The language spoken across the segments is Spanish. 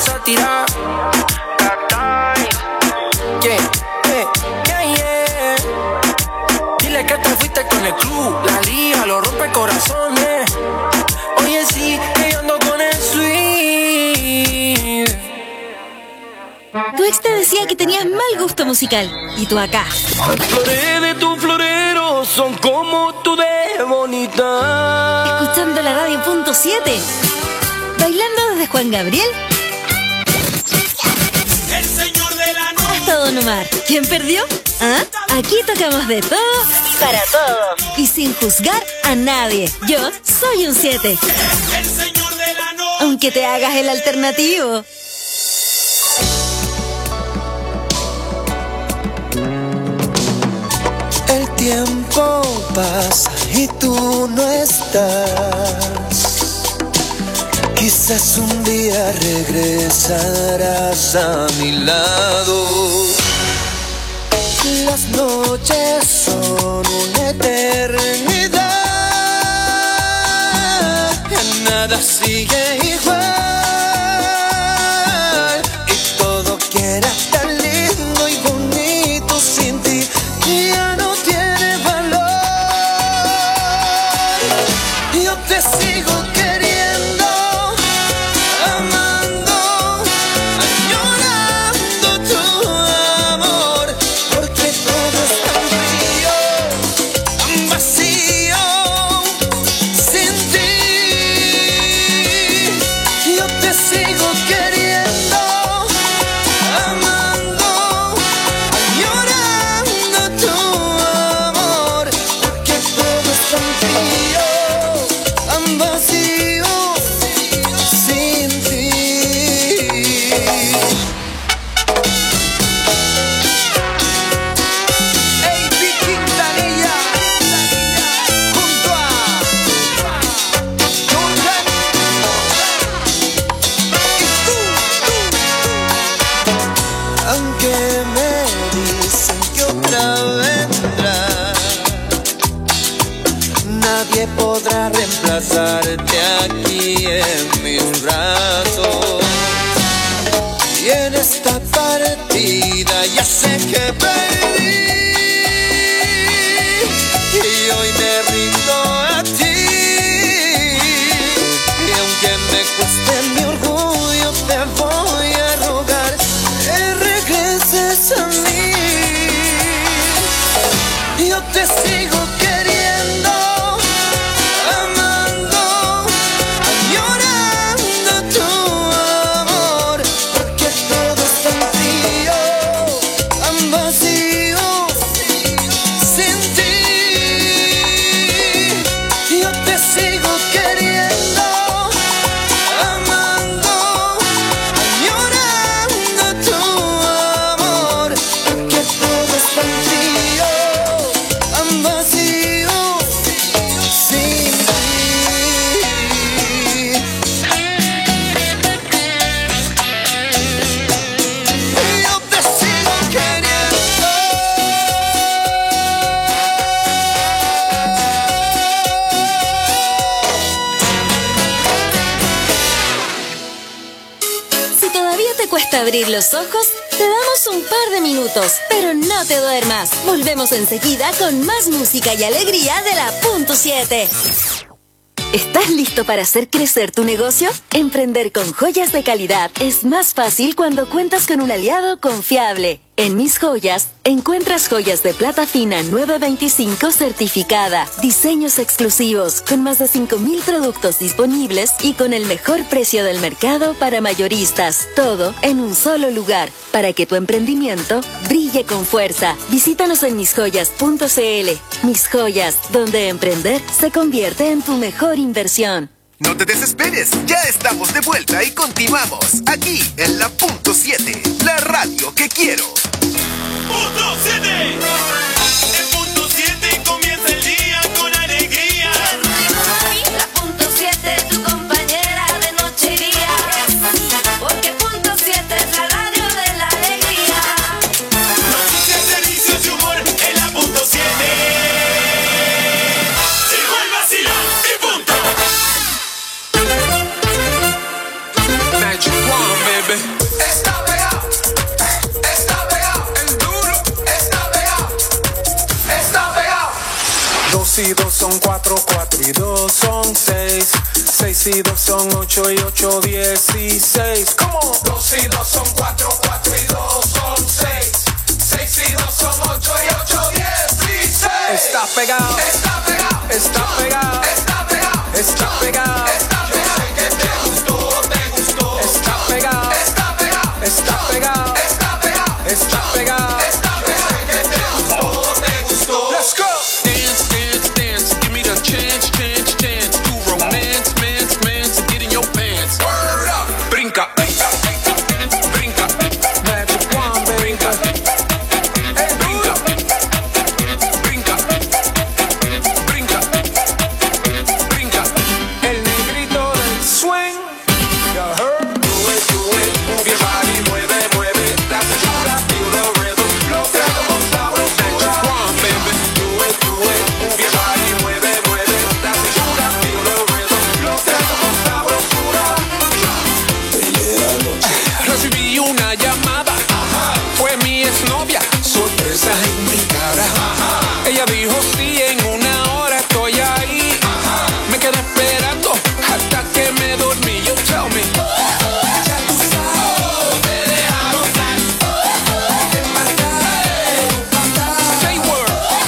empieza a tirar. Yeah. Dile que te fuiste con el club, la liga, lo rompe corazones. Oye, sí, que yo ando con el swing. Tu ex te decía que tenías mal gusto musical. Y tú acá. Las flores de tu florero son como tú de bonita. Escuchando la radio .7. Bailando desde Juan Gabriel El señor de la noche hasta Don Omar. ¿Quién perdió? ¿Ah? Aquí tocamos de todo para todos. Y sin juzgar a nadie. Yo soy un 7. El señor de la noche. Aunque te hagas el alternativo. El tiempo pasa y tú no estás. Quizás un día regresarás a mi lado. Las noches son una eternidad. Nada sigue igual. Y todo quiera tan lindo y bonito sin ti. Ya no tiene valor. Yo te sigo queriendo, amando, añorando tu amor, porque todo es tan frío, tan vacío, sin ti. Yo te sigo queriendo, amando, añorando tu amor, porque todo es tan frío, tan vacío, sin ti. Hey, Vicky Quintanilla, junto a Jordan. Y tú. Aunque me dicen que otra vendrá, nadie podrá reemplazarte aquí en mis brazos. Y en esta partida ya sé que perdí. Y hoy me rindo a ti. Y aunque me cueste mi orgullo, te voy a rogar que regreses a mí. Yo te sigo queriendo, amando, añorando tu amor, porque todo es tan frío, tan vacío, sin ti. Yo te sigo queriendo, amando, añorando tu amor, porque todo es tan frío, tan vacío, sin ti. Yo te sigo queriendo. Si todavía te cuesta abrir los ojos, te damos un par de minutos, pero no te duermas. Volvemos enseguida con más música y alegría de la .7. ¿Estás listo para hacer crecer tu negocio? Emprender con joyas de calidad es más fácil cuando cuentas con un aliado confiable. En Mis Joyas, encuentras joyas de plata fina 925 certificada, diseños exclusivos, con más de 5,000 productos disponibles y con el mejor precio del mercado para mayoristas. Todo en un solo lugar, para que tu emprendimiento brille con fuerza. Visítanos en misjoyas.cl. Mis Joyas, donde emprender se convierte en tu mejor inversión. No te desesperes, ya estamos de vuelta y continuamos aquí en la .7, la radio que quiero. Punto 7. En punto 7 comienza el día con alegría. La .7, tu compañera de noche y día. Porque .7 es la radio de la alegría. Noticias, servicios y humor en la punto 7. Llegó el vacilón y punto. Magic One, baby. baby. Está pegado, está pegado, El duro. está pegado, está pegado. 2 y 2 son 4, 4 y 2 son 6. 6 y 2 son 8 y 8, 16. ¿Cómo? 2 y 2 son 4, 4 y 2 son 6. 6 y 2 son 8 y 8, 16. Está pegado, Está pegado, está pegado, está pegado, está pegado, está pegado. Yo sé que te gustó, te gustó. está pegado, Está pegado, está pegado, está pegado, está pegado. está pegado. Yo sé que te gustó, te gustó. Let's go. Dance, dance, dance. Give me the chance, chance, chance. To romance, mance, mance. Get in your pants. Word up. Brinca, brinca, brinca, Magic Wand, baby. brinca, brinca, brinca, brinca, brinca. El negrito del swing. You heard? Do it, move your body, mueve, mueve. La cintura, feel the rhythm. Lo que hagamos sabroso. One, baby. Do it, move your body, mueve, mueve. La cintura, feel the rhythm. Lo que hagamos sabrosura. Recibí una llamada, fue mi exnovia, sorpresa indicada. Ella dijo sí, en una hora estoy ahí. Me quedé esperando hasta que me dormí. You tell me. Say word.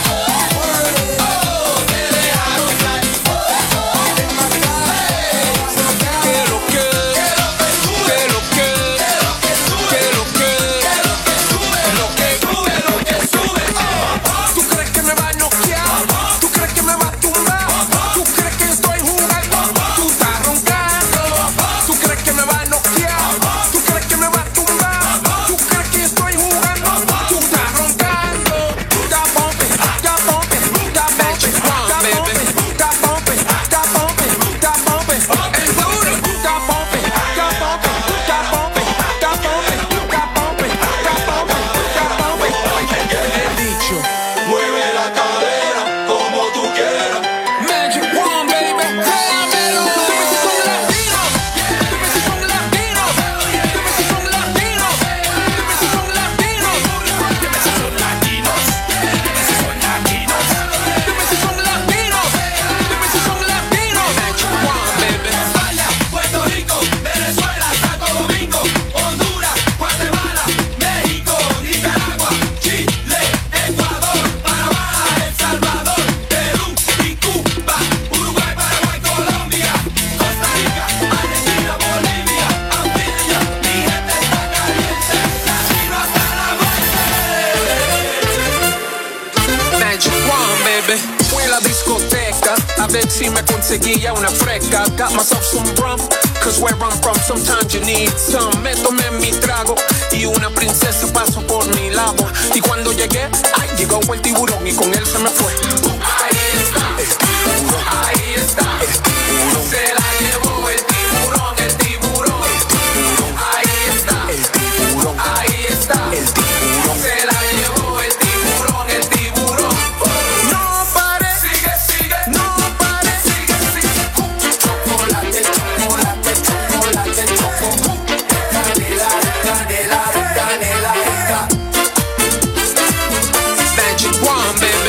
Que lo que, que lo que, que lo que, lo que sube. ¿Tú crees que me va a noquear? ¿Tú crees que me va a tumbar? ¿Tú crees que estoy jugando? Tú estás roncando. ¿Tú crees que me va a noquear? ¿Tú crees que me va a tumbar? ¿Tú crees que estoy jugando? Tú estás roncando. Got bumping, got bumping, got bumping, got bumping, got bumping, got bumping, got bumping. El duro. Got bumping, got bumping, got bumping, got bumping, got bumping, got bumping, got bumping. He dicho. Mueve la cadera como tú quieras. Magic Wand, baby. Créamelo. Dime si son latinos. Dime si son latinos. Dime si son latinos. Dime si son latinos. Dime si son latinos. Dime si son latinos. Dime si son latinos. Dime si son latinos. Magic Wand, baby. España, Puerto Rico, Venezuela, Santo Domingo, Honduras, Guatemala, México, Nicaragua, Chile, Ecuador, Panamá, El Salvador, Perú y Cuba, Uruguay, Paraguay, Colombia, Costa Rica, Argentina, Bolivia, Antillas, mi gente está caliente, latino hasta la muerte. Magic Wand, baby. Fui a la discoteca a ver si me conseguía una fresca. Got myself some rum, cause where I'm from sometimes you need some. Me tomé mi trago y una princesa pasó por mi lado. Y cuando llegué, ay, llegó el tiburón y con él se me fue. Ahí está, el tiburón. Ahí está, el tiburón. Se la llevó el tiburón, el tiburón. El tiburón. Ahí está, el tiburón. Ahí está, el tiburón. Se la llevó el tiburón, el tiburón. No pare, Sigue, sigue, no pare, sigue, sigue. Chocolate, chocolate, chocolate, choco. Canela, canela, canela, Magic Wand, baby.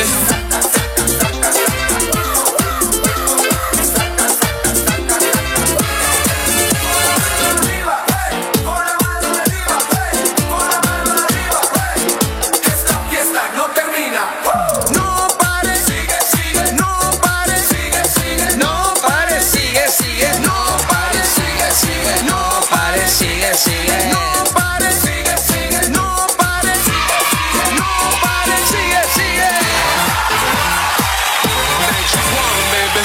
Esta fiesta no termina. No pare, Sigue, sigue, no pare, sigue, sigue. no pare, sigue, sigue, no pare, sigue, sigue, no pare, sigue, sigue, no pare, Sigue, sigue. no pare, no pare, sigue, sigue. Magic Wand, baby.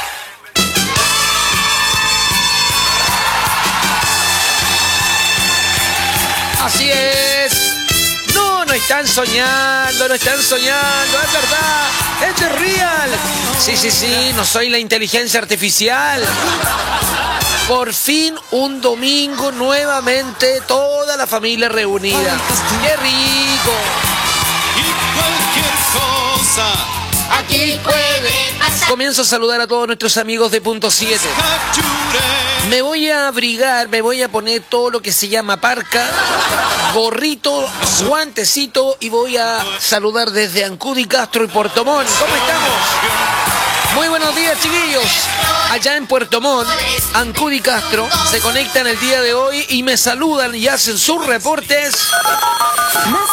Así es. No están soñando, no están soñando, es verdad, es real. Sí, no soy la inteligencia artificial. Por fin un domingo nuevamente toda la familia reunida. ¡Qué rico! Y cualquier cosa aquí puede. Comienzo a saludar a todos nuestros amigos de Punto 7. Me voy a abrigar, me voy a poner todo lo que se llama parca, gorrito, guantecito y voy a saludar desde Ancud Castro y Puerto Montt. ¿Cómo estamos? Muy buenos días, chiquillos. Allá en Puerto Montt, Ancud y Castro se conectan el día de hoy y me saludan y hacen sus reportes. Más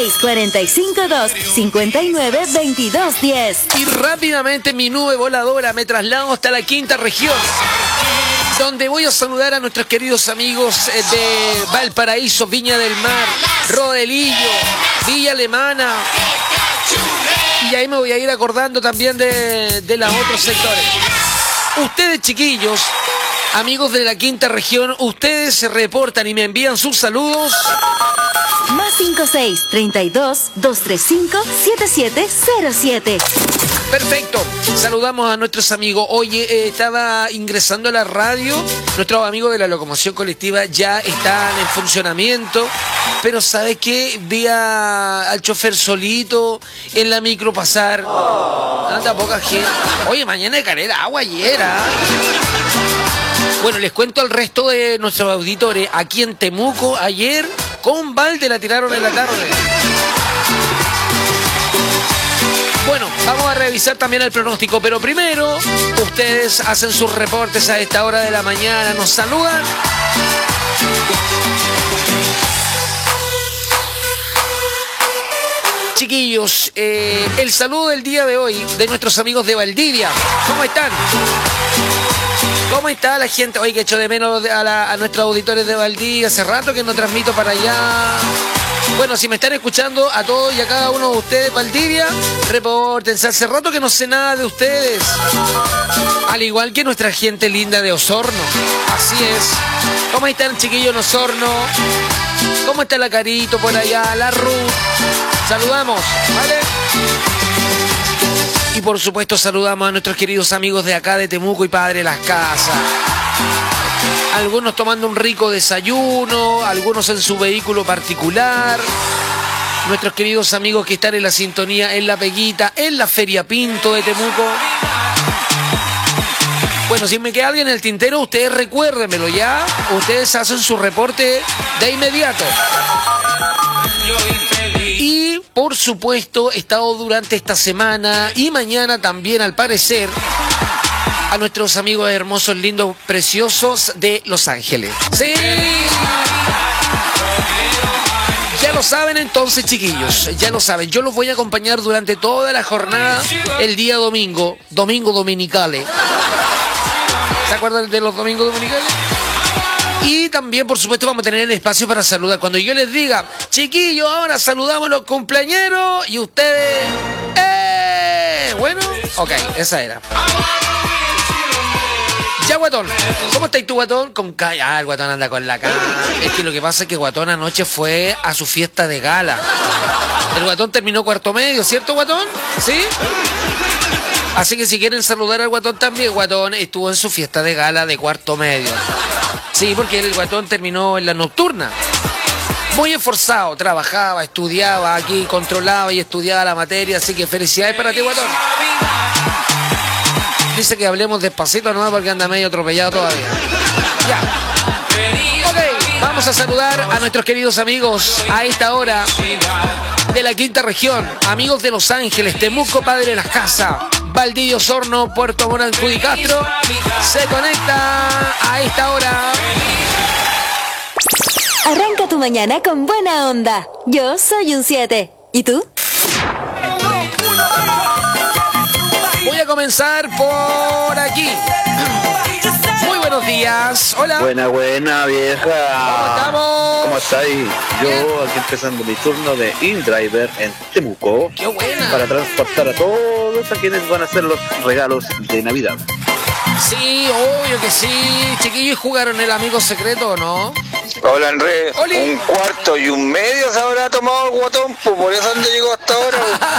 562-452-59-2210. Y rápidamente mi nube voladora me traslado hasta la quinta región, donde voy a saludar a nuestros queridos amigos de Valparaíso, Viña del Mar, Rodelillo, Villa Alemana. Y ahí me voy a ir acordando también de los otros sectores. Ustedes, chiquillos, amigos de la quinta región, ustedes se reportan y me envían sus saludos. Más 56-32-235-7707. Perfecto. Saludamos a nuestros amigos. Oye, estaba ingresando a la radio. Nuestros amigos de la locomoción colectiva ya están en funcionamiento. Pero ¿sabes qué? Vi al chofer solito en la micro pasar. Anda poca gente. Oye, mañana de carrera agua ayer, ¿ah? Bueno, les cuento al resto de nuestros auditores. Aquí en Temuco, ayer, con balde la tiraron en la tarde. Bueno, vamos a revisar también el pronóstico, pero primero, ustedes hacen sus reportes a esta hora de la mañana, nos saludan. Chiquillos, el saludo del día de hoy de nuestros amigos de Valdivia. ¿Cómo están? ¿Cómo está la gente? Oye, que echo de menos a nuestros auditores de Valdivia. Hace rato que no transmito para allá. Bueno, si me están escuchando a todos y a cada uno de ustedes, Valdivia, repórtense. Hace rato que no sé nada de ustedes. Al igual que nuestra gente linda de Osorno. Así es. ¿Cómo están, chiquillos en Osorno? ¿Cómo está la Carito por allá? La Ruth. Saludamos, ¿vale? Y por supuesto saludamos a nuestros queridos amigos de acá de Temuco y Padre Las Casas. Algunos tomando un rico desayuno, algunos en su vehículo particular. Nuestros queridos amigos que están en la sintonía, en La Peguita, en la Feria Pinto de Temuco. Bueno, si me queda alguien en el tintero, ustedes recuérdenmelo ya. Ustedes hacen su reporte de inmediato. Y, por supuesto, he estado durante esta semana y mañana también, al parecer, a nuestros amigos hermosos, lindos, preciosos de Los Ángeles. ¡Sí! Ya lo saben entonces, chiquillos, ya lo saben. Yo los voy a acompañar durante toda la jornada, el día domingo dominicales. ¿Se acuerdan de los domingos dominicales? Y también, por supuesto, vamos a tener el espacio para saludar. Cuando yo les diga, chiquillos, ahora saludamos a los cumpleañeros y ustedes... Bueno, ok, esa era. Ya, Guatón, ¿cómo estás tú, Guatón? El Guatón anda con la cara. Es que lo que pasa es que Guatón anoche fue a su fiesta de gala. El Guatón terminó cuarto medio, ¿cierto, Guatón? ¿Sí? Así que si quieren saludar al Guatón también, Guatón estuvo en su fiesta de gala de cuarto medio. Sí, porque el Guatón terminó en la nocturna. Muy esforzado, trabajaba, estudiaba aquí, controlaba y estudiaba la materia, así que felicidades para ti, Guatón. Dice que hablemos despacito nomás porque anda medio atropellado todavía. Ya. Ok, vamos a saludar a nuestros queridos amigos a esta hora de la quinta región. Amigos de Los Ángeles, Temuco, Padre Las Casas, Valdivia, Osorno, Puerto Montt, Ancud y Castro. Se conecta a esta hora. Arranca tu mañana con buena onda. Yo soy un 7. ¿Y tú? Voy a comenzar por aquí. Muy buenos días. Hola. Buena, vieja. ¿Cómo estamos? ¿Cómo estáis? Yo aquí empezando mi turno de InDriver en Temuco. ¡Qué buena! Para transportar a todos a quienes van a hacer los regalos de Navidad. Sí, obvio que sí. Chiquillos, ¿jugaron el amigo secreto o no? Hola, Enrique. Oli. 1/4 y 1/2 se habrá tomado el Guatón, pues por eso no llegó hasta ahora.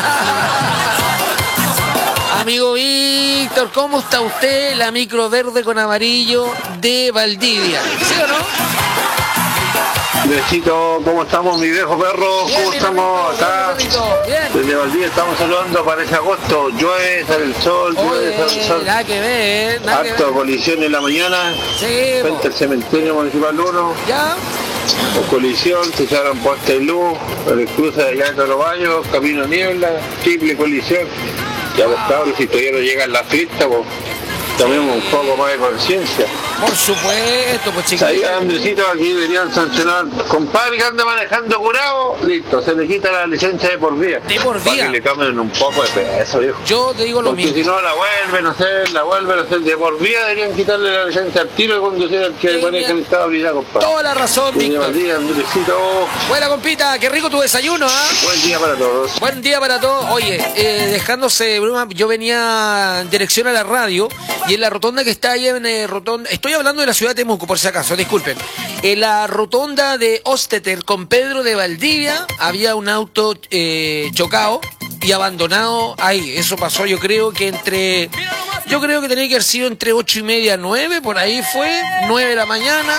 Amigo Víctor, ¿cómo está usted? La micro verde con amarillo de Valdivia. ¿Sí o no? Andresito, ¿cómo estamos, mi viejo perro? Bien, ¿Cómo mi estamos perrito, acá? bien, perrito, bien. Desde Valdivia estamos saludando, parece agosto. Llueve, sale el sol, llueve, sale el sol. Nada que ver, nada que Harto ver. colisión en la mañana. Sí, Frente al cementerio municipal 1. ya. O colisión, se echaron puesta de luz, el cruce de allá de los baños, camino niebla, triple colisión. Ya los cabros, si todavía no llegan las fiestas, pues tomemos un poco más de conciencia. Por supuesto, pues chicos. Ahí Andresito, aquí deberían sancionar. Compadre que anda manejando curado, listo, se le quita la licencia de por vía. De por Para vía. que le cambien un poco de peso, viejo. Yo te digo lo Porque mismo. si no la vuelven a hacer, de por vía deberían quitarle la licencia al tiro de conducir al que maneja el estado de vida, compadre. Toda la razón, Buen Víctor. día, Andresito. Buena compita, qué rico tu desayuno, ¿ah? Buen día para todos. Buen día para todos. Oye, dejándose broma, yo venía en dirección a la radio y en la rotonda que está ahí en rotonda, estoy hablando de la ciudad de Temuco por si acaso, disculpen. En la rotonda de Osteter con Pedro de Valdivia había un auto chocado y abandonado ahí. Eso pasó, yo creo que tenía que haber sido entre 8:30 y 9, por ahí fue, 9 de la mañana.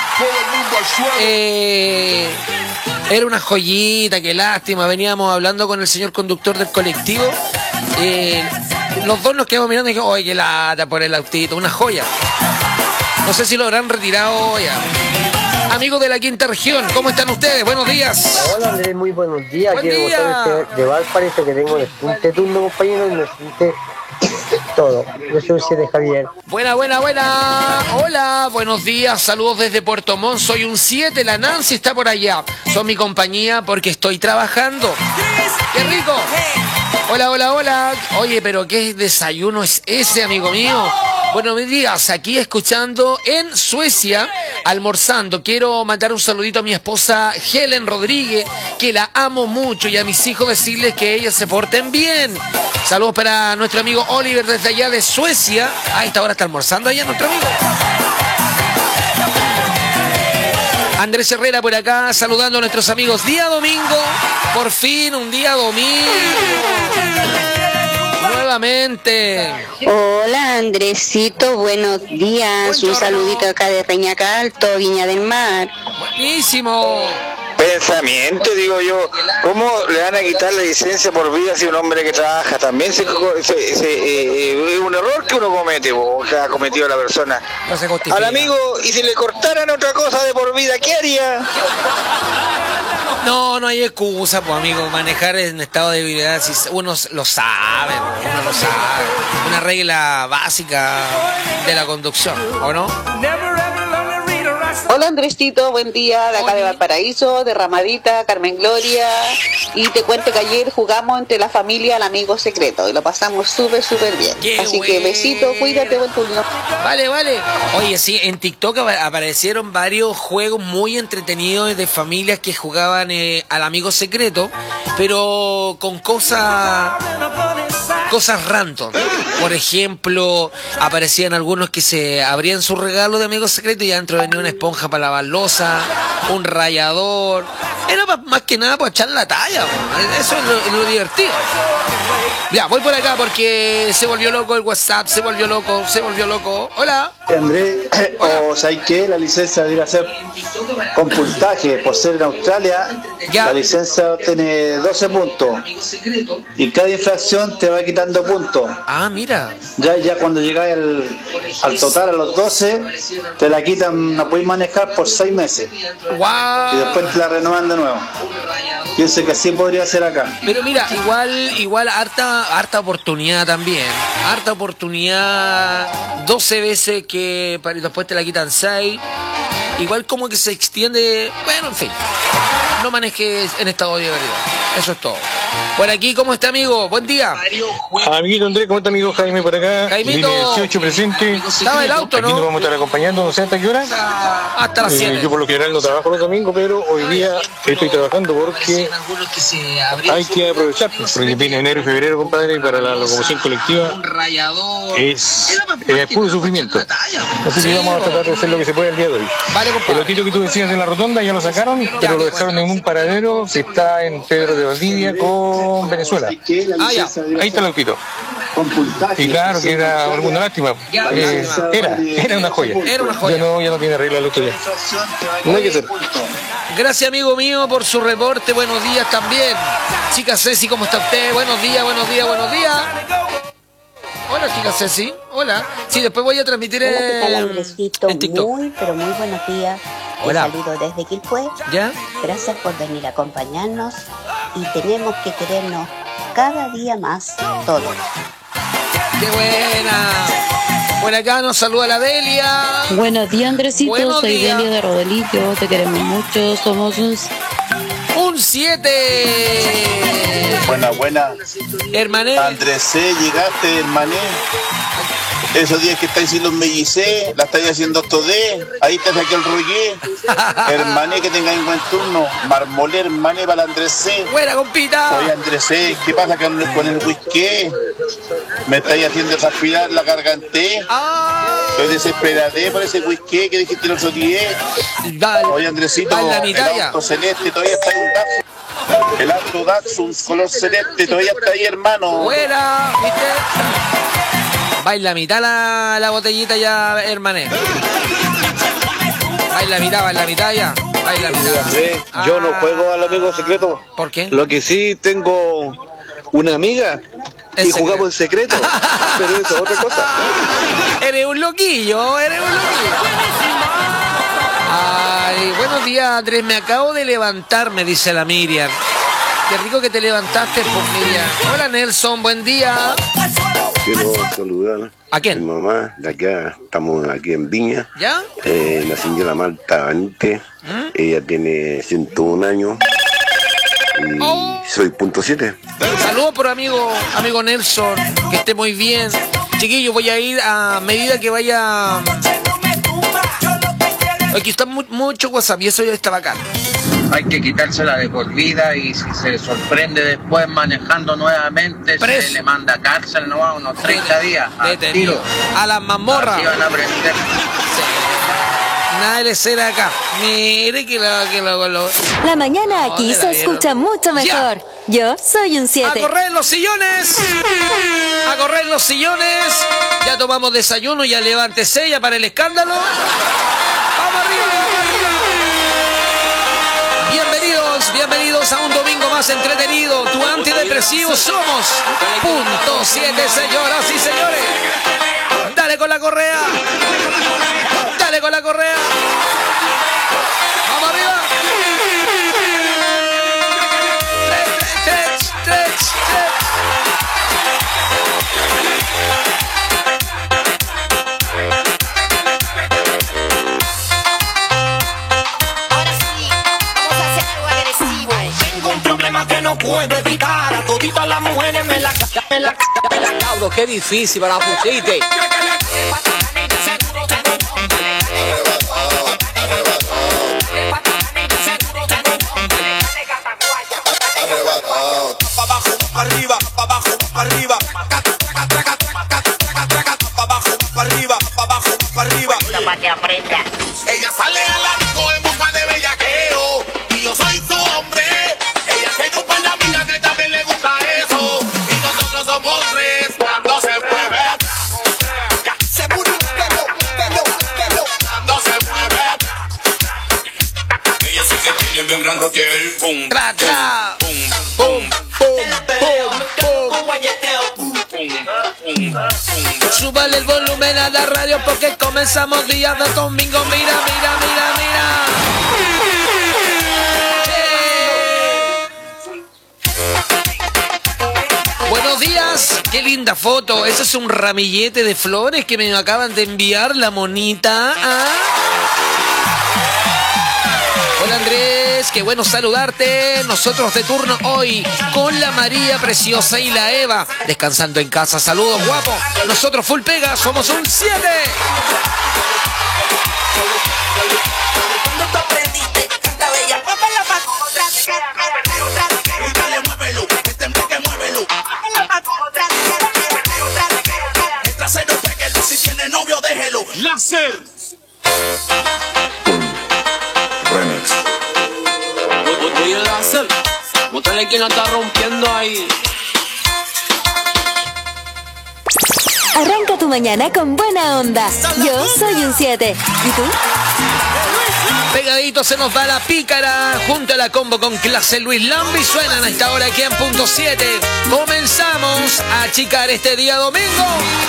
Era una joyita, qué lástima. Veníamos hablando con el señor conductor del colectivo. Los dos nos quedamos mirando y dijimos, oye, qué lata por el autito, una joya. No sé si lo habrán retirado ya. Amigos de la quinta región, ¿cómo están ustedes? Buenos días. Hola Andrés, muy buenos días. Buen Quiero día. botar este de Val, parece que tengo el turno, compañero, y me siente todo. Yo soy 7 Javier. Buena. Hola, buenos días, saludos desde Puerto Montt. Soy un 7, la Nancy está por allá. Son mi compañía porque estoy trabajando. ¡Qué rico! Hola. Oye, pero ¿qué desayuno es ese, amigo mío? Buenos días, aquí escuchando en Suecia, almorzando. Quiero mandar un saludito a mi esposa Helen Rodríguez, que la amo mucho, y a mis hijos decirles que ellas se porten bien. Saludos para nuestro amigo Oliver desde allá de Suecia. A esta hora está almorzando allá nuestro amigo. Andrés Herrera por acá, saludando a nuestros amigos. Día domingo, por fin un día domingo. Nuevamente. Hola Andresito, buenos días. Un saludito acá de Reñaca Alto, Viña del Mar. Buenísimo. Pensamiento, digo yo, ¿cómo le van a quitar la licencia por vida si un hombre que trabaja también es un error que uno comete, o que ha cometido la persona? No se justifica. Al amigo, y si le cortaran otra cosa de por vida, ¿qué haría? No hay excusa, pues amigo, manejar en estado de debilidad, si uno lo sabe, uno lo sabe. Una regla básica de la conducción, ¿o no? Hola Andresito, buen día, de acá de Valparaíso, de Ramadita, Carmen Gloria, y te cuento que ayer jugamos entre la familia al amigo secreto y lo pasamos súper bien. Así que besito, cuídate, buen turno. Vale. Oye, sí, en TikTok aparecieron varios juegos muy entretenidos de familias que jugaban al amigo secreto, pero con cosas random. Por ejemplo, aparecían algunos que se abrían su regalo de amigo secreto y adentro venía una esponja para lavar loza, un rallador. Era más que nada para echar la talla. Eso es lo divertido. Ya, voy por acá porque se volvió loco el WhatsApp, se volvió loco. Hola. Andrés, o ¿sabes qué? La licencia debería ser con puntaje. Por ser en Australia, la licencia tiene 12 puntos. Y cada infracción te va quitando puntos. Ah, mira. Ya cuando llegas al total, a los 12, te la quitan, no puedes manejar por 6 meses. Wow. Y después te la renuevan de nuevo. Pienso que así podría ser acá. Pero mira, igual harta oportunidad también. Harta oportunidad, 12 veces que después te la quitan 6. Igual como que se extiende. Bueno, en fin. No manejes en estado de ebriedad. Eso es todo. Por aquí, ¿cómo está, amigo? Buen día. Amiguito Andrés, ¿cómo está, amigo Jaime por acá? Jaimito. Línea 18 presente. Estaba el auto, ¿no? Aquí nos vamos a estar acompañando, no sé hasta qué hora. Hasta las 7. Yo por lo general no trabajo los domingos, pero hoy día estoy trabajando porque hay que aprovechar, porque viene enero y febrero, compadre, y para la locomoción colectiva es puro sufrimiento. Así que vamos a tratar de hacer lo que se puede el día de hoy. Vale, el autito que tú decías de la rotonda ya lo sacaron, pero lo dejaron en un paradero que está en Pedro de Valdivia con Venezuela. Ahí está el autito. Y claro que era alguna lástima. Era una joya. Ya no tiene regla el auto ya. No hay que ser. Gracias, amigo mío, por su reporte. Buenos días también. Chica Ceci, ¿cómo está usted? Buenos días, buenos días, buenos días. Hola, chica Ceci. Hola. Sí, después voy a transmitir Hola, ¿qué tal, Andresito? en TikTok. Muy, pero muy buenos días. Hola. Te saludo desde Quilpué. ¿Ya? Gracias por venir a acompañarnos y tenemos que querernos cada día más todos. ¡Qué buena! Por acá nos saluda la Delia. Buenos días, Andresito. Buenos Soy días. Delia de Rodelillo. Te queremos mucho. Somos un 7. Buena. Hermané. Andrés C, llegaste, hermané. Esos días que estáis sin los mellicé, la estáis haciendo todé, ahí te saqué el rollé. Hermané, que tengáis buen turno. Marmolé, hermané, para el Andrés C. Buena, compita. Oye, Andrés C, ¿qué pasa con el whisky? Me estáis haciendo transpirar la garganté. Estoy desesperade por ese whisky que dijiste el otro día. Oye, Andresito, el auto celeste todavía está en un Datsun. El auto Datsun color celeste todavía está ahí, hermano. Buena, ¿viste? Baila mitad la botellita ya, hermané. Baila mitad ya. Baila mitad. Andrés, yo no juego al amigo secreto. ¿Por qué? Lo que sí tengo una amiga y jugamos en secreto. Pero eso es otra cosa. Eres un loquillo. Ay, buenos días, Andrés. Me acabo de levantar, me dice la Miriam. Qué rico que te levantaste, pues, Miriam. Hola, Nelson, buen día. Quiero saludar a quién. Mi mamá, de acá, estamos aquí en Viña. ¿Ya? La señora Marta Benítez. Ella tiene 101 años. Y soy .7. Saludos por amigo Nelson, que esté muy bien. Chiquillos, voy a ir a medida que vaya. Aquí está mucho WhatsApp y eso ya está bacán. Hay que quitársela de por vida y si se sorprende después manejando nuevamente, se le manda a cárcel, ¿no? A unos 30 días. Detenido. A las mazmorras. Así van a aprender. Nada de ser acá. Mire que lo. La mañana aquí se escucha mucho mejor. Yo soy un 7. ¡A correr los sillones! ¡A correr los sillones! Ya tomamos desayuno, ya levántese, ya para el escándalo. ¡Vamos arriba! Bienvenidos a un domingo más entretenido. Tu antidepresivo somos .7, señoras y señores. Dale con la correa. Dale con la correa. Vamos arriba. Stretch. Que no puedo evitar, a toditas las mujeres me la Cabro, qué difícil para la pusiste. Pa' abajo, pa' arriba, pa' abajo, pa' arriba. Pa' abajo, pa' arriba, pa' abajo, pa' arriba. para que aprenda. Ella sale al arco en busca de bellaqueo y yo soy su hombre. Ella se chupa en la amiga que también le gusta eso. Y nosotros somos tres cuando se mueve. Seguro cuando se mueve. Ella sí que tiene bien grande el pum. Traca. Súbale el volumen a la radio porque comenzamos día de domingo. Mira. Buenos días, qué linda foto. Ese es un ramillete de flores que me acaban de enviar la monita. Hola Andrés, qué bueno saludarte. Nosotros de turno hoy con la María Preciosa y la Eva. Descansando en casa, saludos guapo. Nosotros full pega, somos un 7. Si tiene novio, déjelo. Láser. Remix. Oye, láser. Mostrarle quién la está rompiendo ahí. Arranca tu mañana con buena onda. Yo soy un 7. ¿Y tú? Pegadito se nos va la pícara junto a la combo con clase Luis Lambi. Suenan a esta hora aquí en punto 7. Comenzamos a achicar este día domingo.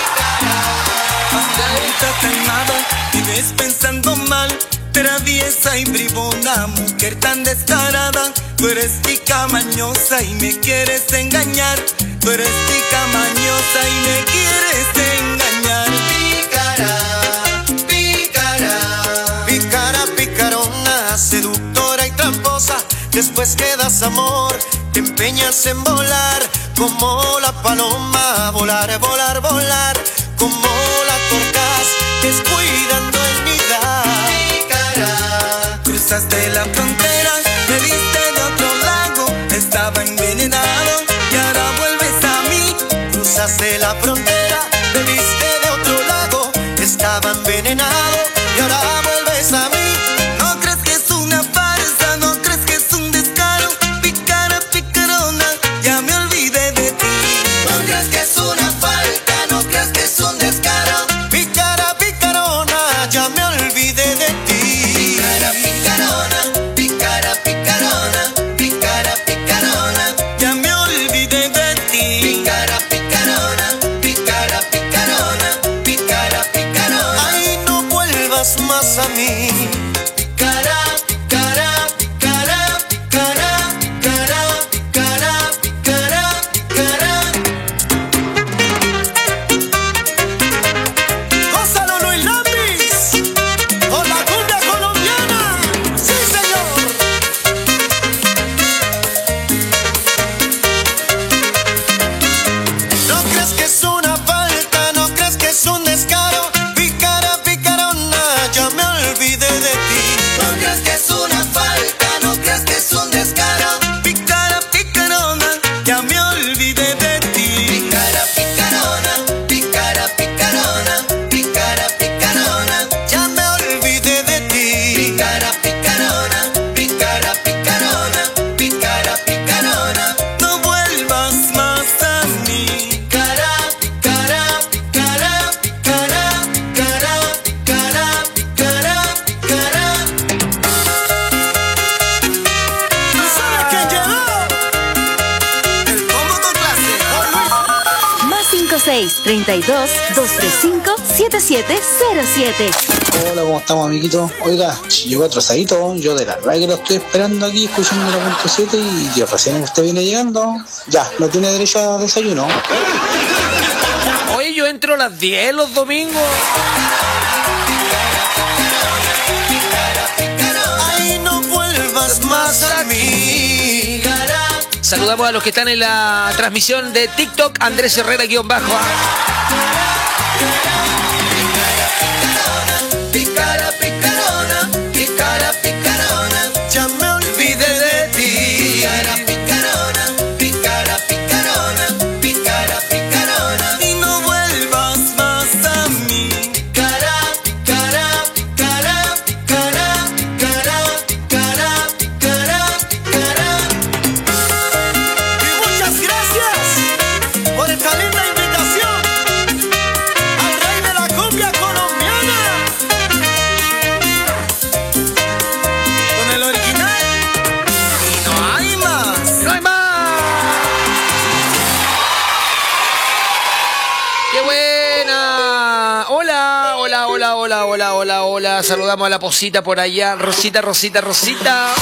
Vives pensando mal, traviesa y bribona, mujer tan descarada. Tú eres tica mañosa y me quieres engañar. Tú eres tica mañosa y me quieres engañar. Pícara, pícara, pícara, picarona, seductora y tramposa. Después que das amor, te empeñas en volar como la paloma. Volar, volar, volar, como la torcas, descuidando el nidar. Pícara, cruzaste la frontera, me viste de otro lago, estaba envenenado y ahora vuelves a mí. Cruzaste la frontera, me viste de otro lago, estaba envenenado y ahora vuelves a mí. No crees que es una farsa, no crees que es un descaro. Pícara, picarona, ya me olvidé de ti. No crees que es una falta, no crees que es un descaro. Pícara, picarona, ya me olvidé de ti. Pícara, picarona, pícara, picarona, pícara, picarona, ya me olvidé de ti. Pícara, picarona, pícara, picarona, pícara, picarona. Ay, no vuelvas más a mí. Pícara, pícara, pícara, pícara, pícara, pícara, pícara, pícara. Gózalo, Luis Lambis, con la cumbia colombiana. ¡Sí, señor! No crees que es una falta, no crees que es un descaro. Pícara, picarona, ya me olvidé de ti. No crees que es una falta, no crees que es un descaro. Pícara, picarona, ya me olvidé de ti. Pícara, picarona, pícara, picarona, pícara, picarona, ya me olvidé de ti. Pícara, picarona, pícara, picarona, pícara, picarona, no vuelvas más a mí. Pícara, pícara, pícara, pícara, pícara, pícara, pícara, pícara. ¿Tú sabes quién llegó? El combo con clase. Más 5632-235-7707. Hola, ¿cómo estamos, amiguitos? Oiga, llegó atrasadito, yo de la verdad que lo estoy esperando aquí, escuchando la punto 7 y yo recién usted viene llegando. Ya, no tiene derecho a desayuno. Oye, yo entro a las 10 los domingos. Ay, no vuelvas más a mí. Saludamos a los que están en la transmisión de TikTok, Andrés Herrera _. Pícara, picarona, pícara, picarona, ya me olvidé de ti. Pícara, picarona, pícara, picarona, pícara, picarona, y no vuelvas más a mí. Pícara, picara, picara, picara, picara, picara, picara, picara. Y muchas gracias por esta linda invitación al rey de la cumbia colombiana. Con el original y no hay más. ¡No hay más! ¡Qué buena! Hola, hola, hola, hola, hola, hola, hola. Saludamos a la Posita por allá. Rosita, Rosita, Rosita.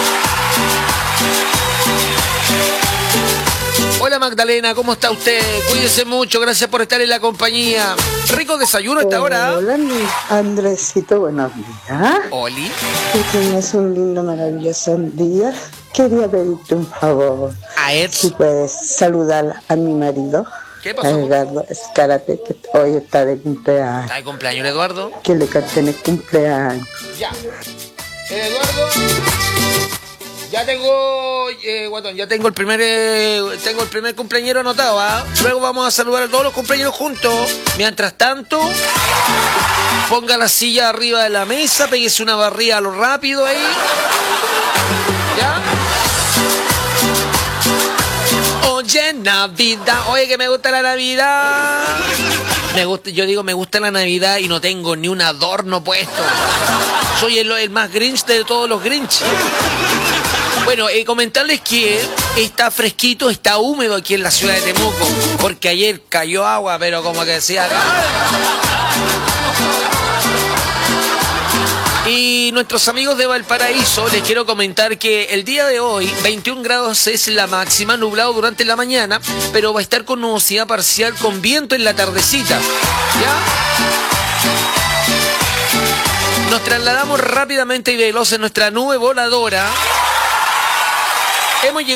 Hola Magdalena, ¿cómo está usted? Cuídese mucho, gracias por estar en la compañía. Rico desayuno a esta hora. Hola, Andresito, buenos días. Oli. Que tengas un lindo, maravilloso día. Quería pedirte un favor. A ver. Si puedes saludar a mi marido. ¿Qué pasó? A Edgardo Escárate, que hoy está de cumpleaños. ¿Está de cumpleaños, Eduardo? Que le canten el cumpleaños. Ya. Eduardo. Ya tengo, Guatón, ya tengo el primer cumpleañero anotado, ¿ah? Luego vamos a saludar a todos los cumpleaños juntos. Mientras tanto, ponga la silla arriba de la mesa, péguese una barrida a lo rápido ahí. ¿Ya? Ya es Navidad. Oye, que me gusta la Navidad. Me gusta la Navidad y no tengo ni un adorno puesto. Soy el más Grinch de todos los Grinch. Bueno, comentarles que está fresquito, está húmedo aquí en la ciudad de Temuco, porque ayer cayó agua, pero como que decía... Y nuestros amigos de Valparaíso, les quiero comentar que el día de hoy, 21 grados es la máxima, nublado durante la mañana, pero va a estar con nubosidad parcial con viento en la tardecita. ¿Ya? Nos trasladamos rápidamente y veloz en nuestra nube voladora. Hemos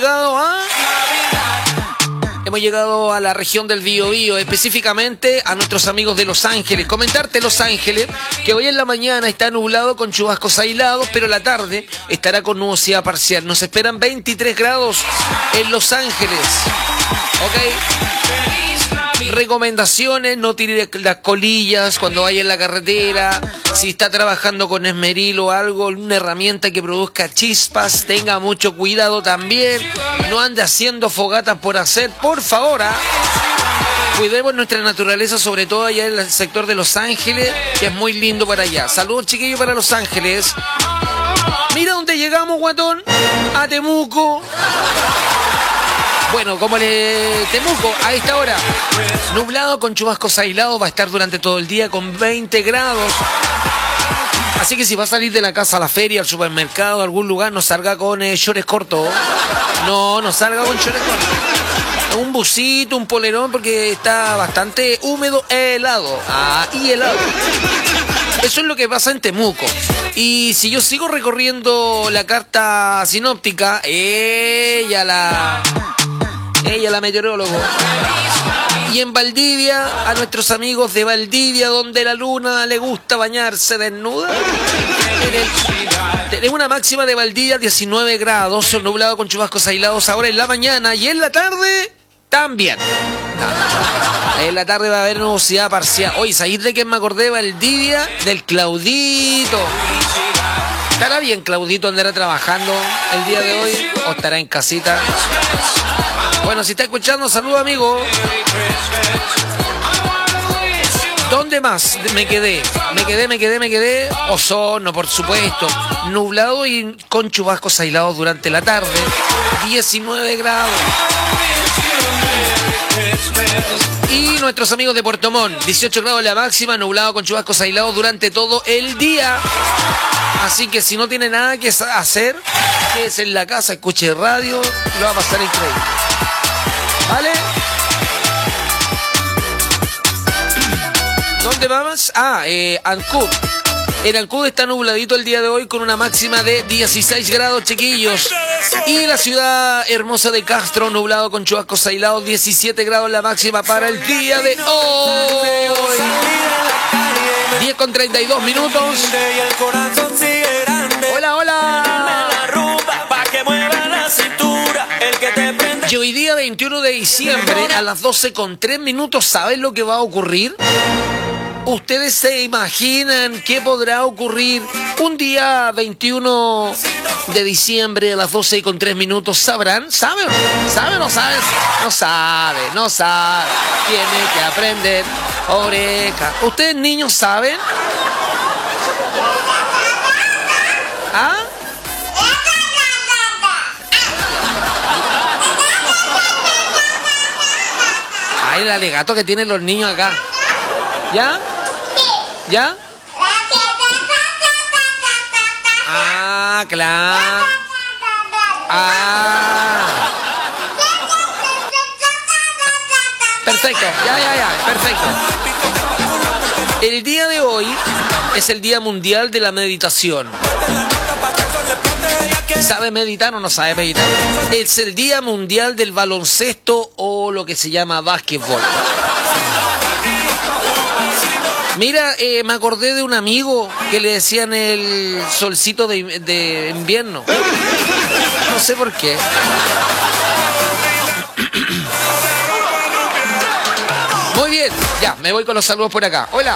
llegado a la región del Biobío, específicamente a nuestros amigos de Los Ángeles. Comentarte, Los Ángeles, que hoy en la mañana está nublado con chubascos aislados, pero la tarde estará con nubosidad parcial. Nos esperan 23 grados en Los Ángeles. ¿Ok? Recomendaciones: no tire las colillas cuando vaya en la carretera. Si está trabajando con esmeril o algo, una herramienta que produzca chispas, tenga mucho cuidado también. No ande haciendo fogatas por hacer, por favor. Cuidemos nuestra naturaleza, sobre todo allá en el sector de Los Ángeles, que es muy lindo para allá. Saludos, chiquillos, para Los Ángeles. Mira dónde llegamos, guatón. A Temuco. Bueno, como Temuco, a esta hora, nublado con chubascos aislados, va a estar durante todo el día con 20 grados. Así que si va a salir de la casa a la feria, al supermercado, a algún lugar, no salga con shorts cortos. No salga con shorts cortos. Un busito, un polerón, porque está bastante húmedo e helado. Y helado. Eso es lo que pasa en Temuco. Y si yo sigo recorriendo la carta sinóptica, ella la meteorólogo. Y en Valdivia, a nuestros amigos de Valdivia, donde la luna le gusta bañarse desnuda, tenemos una máxima de Valdivia 19 grados, nublado con chubascos aislados ahora en la mañana, y en la tarde también. En la tarde va a haber nubosidad parcial. Oye, ¿sabéis de quién me acordé de Valdivia? Del Claudito. ¿Estará bien Claudito, andará trabajando el día de hoy o estará en casita? Bueno, si está escuchando, saludo, amigo. ¿Dónde más me quedé? Osorno, por supuesto. Nublado y con chubascos aislados durante la tarde. 19 grados. Y nuestros amigos de Puerto Montt, 18 grados la máxima, nublado con chubascos aislados durante todo el día. Así que si no tiene nada que hacer, quédese en la casa, escuche radio, lo va a pasar increíble. ¿Vale? ¿Dónde vamos? Ancud. En Ancud está nubladito el día de hoy con una máxima de 16 grados, chiquillos. Y la ciudad hermosa de Castro, nublado con chubascos aislados, 17 grados la máxima para el día de hoy. 10:32 minutos. Hola. Y hoy día 21 de diciembre a las 12:03, ¿saben lo que va a ocurrir? ¿Ustedes se imaginan qué podrá ocurrir un día 21 de diciembre a las 12:03? ¿Sabrán? ¿Saben o no saben? No sabe. Tiene que aprender oreja. ¿Ustedes, niños, saben? Ay, el alegato que tienen los niños acá. ¿Ya? Claro. Perfecto, perfecto. El día de hoy es el Día Mundial de la Meditación. ¿Sabe meditar o no sabe meditar? Es el Día Mundial del Baloncesto o lo que se llama básquetbol. Mira, me acordé de un amigo que le decían el solcito de invierno. No sé por qué. Muy bien, ya, me voy con los saludos por acá. Hola.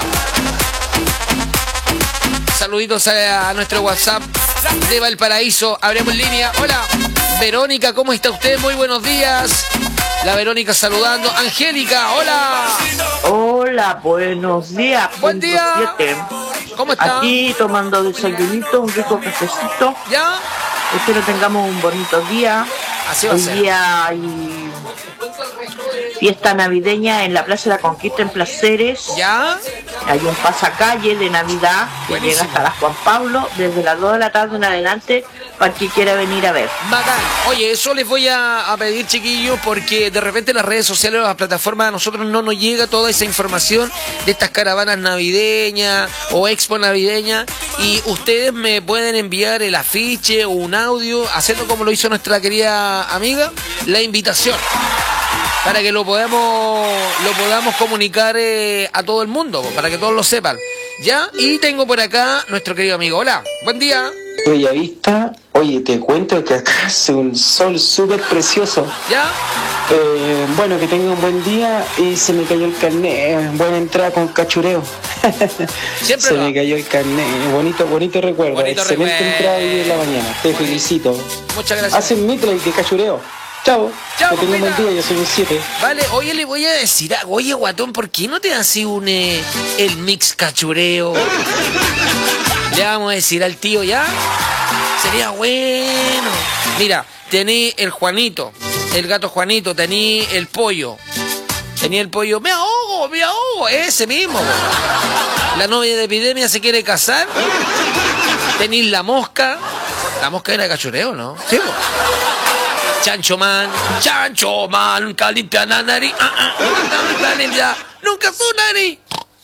Saluditos a nuestro WhatsApp de Valparaíso. Abrimos línea. Hola. Verónica, ¿cómo está usted? Muy buenos días. La Verónica saludando. Angélica, hola. Hola, buenos días. Buen día. 7. ¿Cómo está? Aquí tomando desayunito, un rico cafecito. ¿Ya? Espero tengamos un bonito día. Así va a ser. Hoy día hay fiesta navideña en la Plaza de la Conquista en Placeres. ¿Ya? Hay un pasacalle de Navidad que llega hasta las Juan Pablo desde las 2 de la tarde en adelante para quien quiera venir a ver. Bacán. Oye, eso les voy a pedir, chiquillos, porque de repente las redes sociales o las plataformas a nosotros no nos llega toda esa información de estas caravanas navideñas o expo navideñas, y ustedes me pueden enviar el afiche o un audio, haciendo como lo hizo nuestra querida amiga, la invitación, para que lo podamos comunicar a todo el mundo, para que todos lo sepan. ¿Ya? Y tengo por acá nuestro querido amigo. Hola, buen día. Bellavista, oye, te cuento que acá hace un sol súper precioso. ¿Ya? Bueno, que tenga un buen día y se me cayó el carnet. Buena entrada con cachureo. Siempre se me cayó el carnet. Bonito recuerdo. Bonito Excelente recuerdo. entrada hoy en la mañana. Te felicito. Muchas gracias. Hacen midley de cachureo. Chao. Chao, que tenga un buen papita. día, yo soy un 7. Vale, oye, le voy a decir, oye, guatón, ¿por qué no te hace el mix cachureo? Le vamos a decir al tío, ¿ya? Sería bueno. Mira, tení el Juanito, el gato Juanito, tení el pollo. Tenía el pollo, me ahogo, ese mismo. La novia de Epidemia se quiere casar. Tenís la mosca. La mosca era cachureo, ¿no? Sí, po. Chancho Man, calimpia la nariz, nunca su nariz.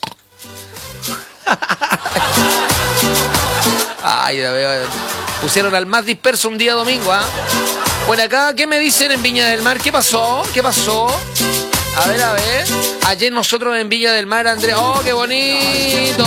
Ay, la veo. Pusieron al más disperso un día domingo, ¿ah? Bueno, acá, ¿qué me dicen en Viña del Mar? ¿Qué pasó? A ver. Ayer nosotros en Viña del Mar, Andrés. ¡Oh, qué bonito!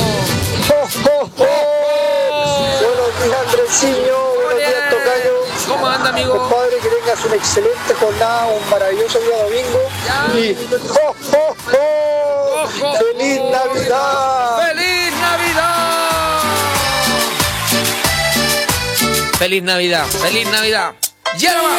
Buenos días, Andresinho. Buenos días, Tocayo. ¿Cómo anda, amigo? Compadre, que tengas una excelente jornada, un maravilloso día domingo. Y ¡jo, jo, jo! ¡Feliz Navidad! ¡Feliz Navidad! ¡Feliz Navidad! ¡Feliz Navidad! ¡Ya no va!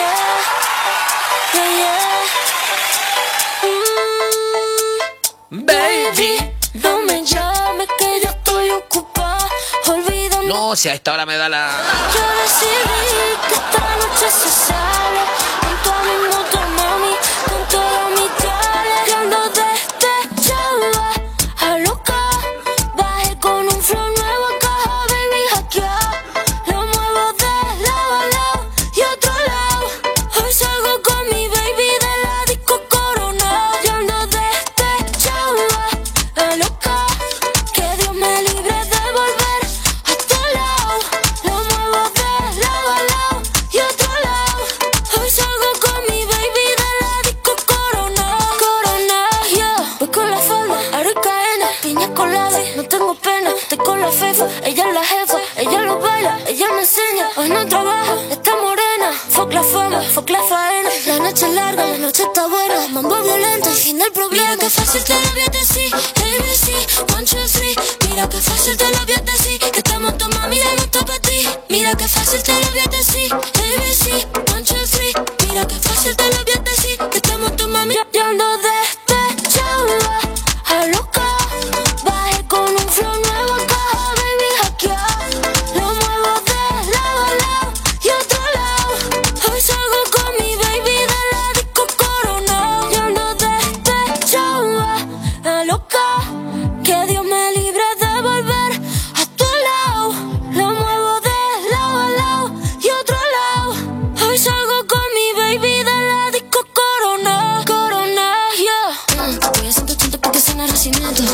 Baby, no me llames que yo estoy ocupada. Olvídame. No, si a esta hora me da la... Yo decidí que esta noche se sale con toda mi moto, mami, con toda mi chale. Yo ando despechada, a loca. Bajé con un flow nuevo a caja, baby, hackeado. Lo muevo de lado a lado y otro lado. Hoy salgo con mi baby de la disco Corona. Yo ando despechada, a loca. Que Dios me libre de volver a tu lado. Lo muevo de lado a lado y otro lado. Hoy salgo con mi baby de la disco Corona. Corona, yeah. Voy con la falda, aro y cadena, piña colada, no tengo pena. Estoy con la fefa, ella es la jefa. Ella lo baila, ella me enseña. Hoy no trabaja, está morena. Fuck la fama, fuck la faena. La noche es larga, la noche está buena. Mambo violento, el fin del problema. Mira que fácil te lo voy a decir. ABC, 1, 2, 3. Mira que fácil te lo voy a decir. Que estamos tomando, mira, no está para ti. Mira que fácil te lo voy a decir. ABC, 1, 2, 3. Mira que fácil te lo voy a decir. Que estamos tomando, yo ando despechada, a loca. Bajé con un flow nuevo a caja, baby, hackeado. Lo muevo de lado a lado y otro lado. Hoy salgo con mi baby de la disco Corona. Yo ando despechada, a loca. Que Dios me libre de volver a tu lado. Lo muevo de lado a lado y otro lado. Hoy salgo con mi baby de la disco Corona. Corona, yeah. Voy a 180 porque suena recimiento.